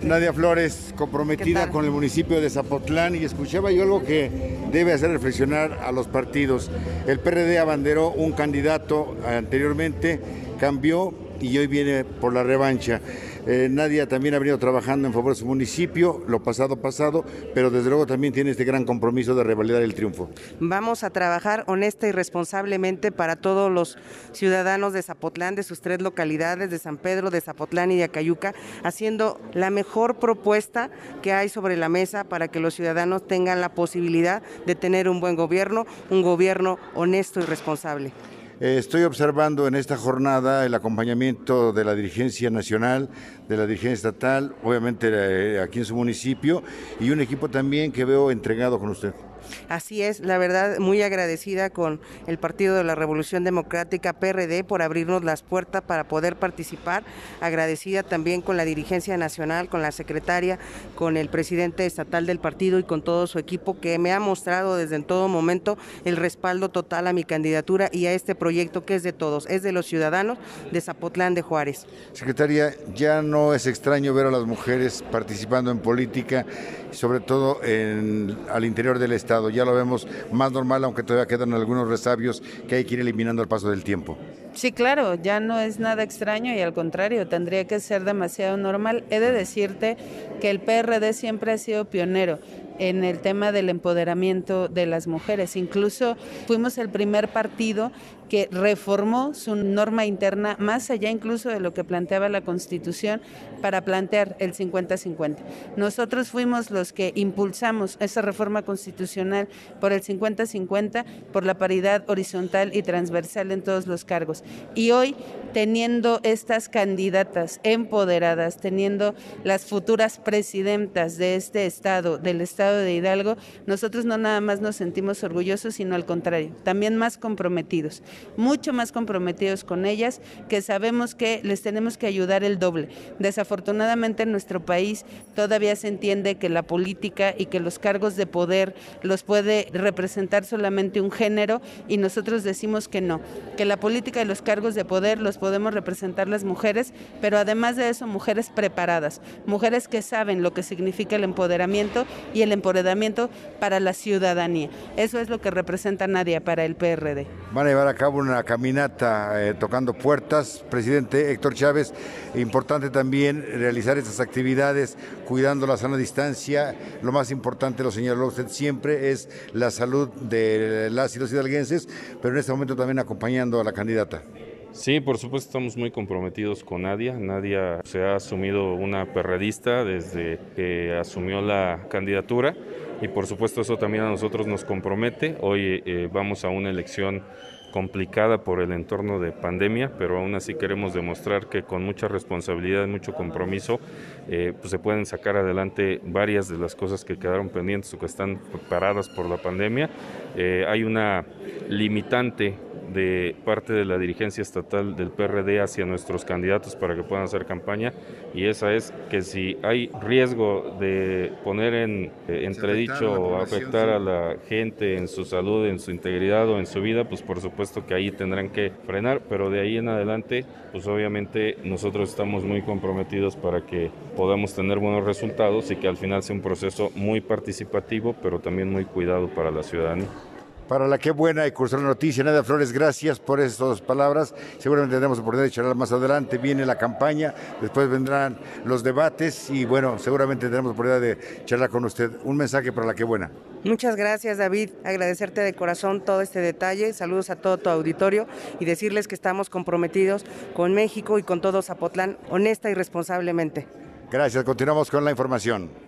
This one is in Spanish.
Nadia Flores, comprometida con el municipio de Zapotlán, y escuchaba yo algo que debe hacer reflexionar a los partidos. El PRD abanderó un candidato anteriormente, cambió y hoy viene por la revancha. Nadia también ha venido trabajando en favor de su municipio, lo pasado, pero desde luego también tiene este gran compromiso de revalidar el triunfo. Vamos a trabajar honesta y responsablemente para todos los ciudadanos de Zapotlán, de sus 3 localidades, de San Pedro, de Zapotlán y de Acayuca, haciendo la mejor propuesta que hay sobre la mesa para que los ciudadanos tengan la posibilidad de tener un buen gobierno, un gobierno honesto y responsable. Estoy observando en esta jornada el acompañamiento de la dirigencia nacional, de la dirigencia estatal, obviamente aquí en su municipio, y un equipo también que veo entregado con usted. Así es, la verdad, muy agradecida con el Partido de la Revolución Democrática, PRD, por abrirnos las puertas para poder participar, agradecida también con la dirigencia nacional, con la secretaria, con el presidente estatal del partido y con todo su equipo, que me ha mostrado desde en todo momento el respaldo total a mi candidatura y a este proyecto que es de todos, es de los ciudadanos de Zapotlán de Juárez. Secretaria, ya no es extraño ver a las mujeres participando en política, sobre todo al interior del Estado. Ya lo vemos más normal, aunque todavía quedan algunos resabios que hay que ir eliminando al paso del tiempo. Sí, claro, ya no es nada extraño y al contrario, tendría que ser demasiado normal. He de decirte que el PRD siempre ha sido pionero en el tema del empoderamiento de las mujeres. Incluso fuimos el primer partido que reformó su norma interna más allá incluso de lo que planteaba la Constitución para plantear el 50-50. Nosotros fuimos los que impulsamos esa reforma constitucional por el 50-50, por la paridad horizontal y transversal en todos los cargos. Y hoy, teniendo estas candidatas empoderadas, teniendo las futuras presidentas de este estado, del estado de Hidalgo, nosotros no nada más nos sentimos orgullosos, sino al contrario, también más comprometidos, mucho más comprometidos con ellas, que sabemos que les tenemos que ayudar el doble. Desafortunadamente en nuestro país todavía se entiende que la política y que los cargos de poder los puede representar solamente un género, y nosotros decimos que no, que la política y los cargos de poder los podemos representar las mujeres, pero además de eso mujeres preparadas, mujeres que saben lo que significa el empoderamiento y el empoderamiento para la ciudadanía. Eso es lo que representa Nadia para el PRD. Van a llevar a cabo una caminata tocando puertas. Presidente Héctor Chávez, importante también realizar estas actividades cuidando la sana distancia. Lo más importante, lo señaló usted siempre, es la salud de las y los hidalguenses, pero en este momento también acompañando a la candidata. Sí, por supuesto estamos muy comprometidos con Nadia. Nadia se ha asumido una perredista desde que asumió la candidatura y por supuesto eso también a nosotros nos compromete. Hoy vamos a una elección complicada por el entorno de pandemia, pero aún así queremos demostrar que con mucha responsabilidad y mucho compromiso pues se pueden sacar adelante varias de las cosas que quedaron pendientes o que están paradas por la pandemia. Hay una limitante de parte de la dirigencia estatal del PRD hacia nuestros candidatos para que puedan hacer campaña, y esa es que si hay riesgo de poner en entredicho o afectar a la gente en su salud, en su integridad o en su vida, pues por supuesto que ahí tendrán que frenar, pero de ahí en adelante pues obviamente nosotros estamos muy comprometidos para que podamos tener buenos resultados y que al final sea un proceso muy participativo, pero también muy cuidado para la ciudadanía. Para la que buena y cursar la noticia. Nadia Flores, gracias por estas palabras. Seguramente tendremos oportunidad de charlar más adelante. Viene la campaña, después vendrán los debates y bueno, seguramente tendremos oportunidad de charlar con usted. Un mensaje para la que buena. Muchas gracias, David. Agradecerte de corazón todo este detalle. Saludos a todo tu auditorio y decirles que estamos comprometidos con México y con todo Zapotlán, honesta y responsablemente. Gracias. Continuamos con la información.